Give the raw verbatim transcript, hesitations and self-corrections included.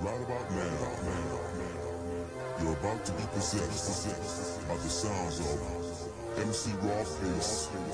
Right about now, you're about to be possessed by the sounds of M C Rawface.